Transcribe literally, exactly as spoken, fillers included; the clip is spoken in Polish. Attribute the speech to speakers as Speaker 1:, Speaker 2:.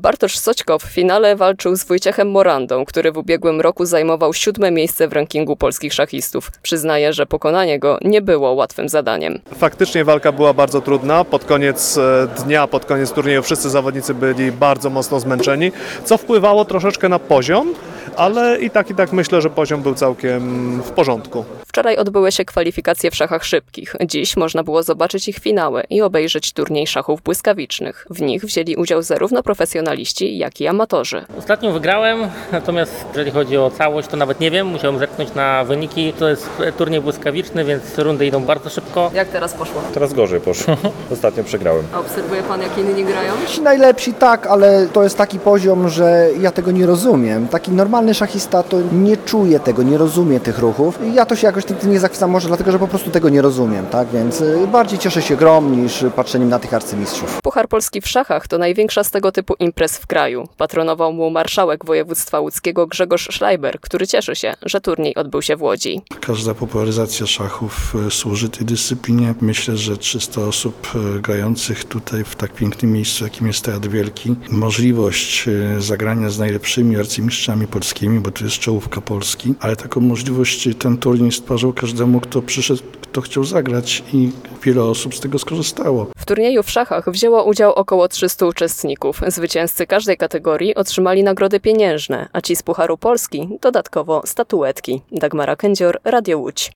Speaker 1: Bartosz Soćko w finale walczył z Wojciechem Morandą, który w ubiegłym roku zajmował siódme miejsce w rankingu polskich szachistów. Przyznaje, że pokonanie go nie było łatwym zadaniem.
Speaker 2: Faktycznie walka była bardzo trudna. Pod koniec dnia, pod koniec turnieju wszyscy zawodnicy byli bardzo mocno zmęczeni, co wpływało troszeczkę na poziom, ale i tak i tak myślę, że poziom był całkiem w porządku.
Speaker 1: Wczoraj odbyły się kwalifikacje w szachach szybkich. Dziś można było zobaczyć ich finały i obejrzeć turniej szachów błyskawicznych. W nich wzięli udział zarówno profesjonaliści, jak i amatorzy.
Speaker 3: Ostatnio wygrałem, natomiast jeżeli chodzi o całość, to nawet nie wiem, musiałem zerknąć na wyniki. To jest turniej błyskawiczny, więc rundy idą bardzo szybko.
Speaker 1: Jak teraz poszło?
Speaker 4: Teraz gorzej poszło. Ostatnio przegrałem.
Speaker 1: A obserwuje pan, jak inni grają?
Speaker 5: Ci najlepsi tak, ale to jest taki poziom, że ja tego nie rozumiem. Taki normalny szachista to nie czuje tego, nie rozumie tych ruchów. Ja to się jakoś tym nie zachwycam, może dlatego, że po prostu tego nie rozumiem, tak? Więc bardziej cieszę się grom niż patrzeniem na tych arcymistrzów.
Speaker 1: Puchar Polski w szachach to największa z tego typu imprez w kraju. Patronował mu marszałek województwa łódzkiego Grzegorz Schreiber, który cieszy się, że turniej odbył się w Łodzi.
Speaker 6: Każda popularyzacja szachów służy tej dyscyplinie. Myślę, że trzysta osób grających tutaj w tak pięknym miejscu, jakim jest Teatr Wielki, możliwość zagrania z najlepszymi arcymistrzami polskimi, bo to jest czołówka Polski, ale taką możliwość ten turniej stwarzał każdemu, kto przyszedł, kto chciał zagrać i wiele osób z tego skorzystało.
Speaker 1: W turnieju w szachach wzięło udział około trzystu uczestników. Zwycięzcy każdej kategorii otrzymali nagrody pieniężne, a ci z Pucharu Polski dodatkowo statuetki. Dagmara Kędzior, Radio Łódź.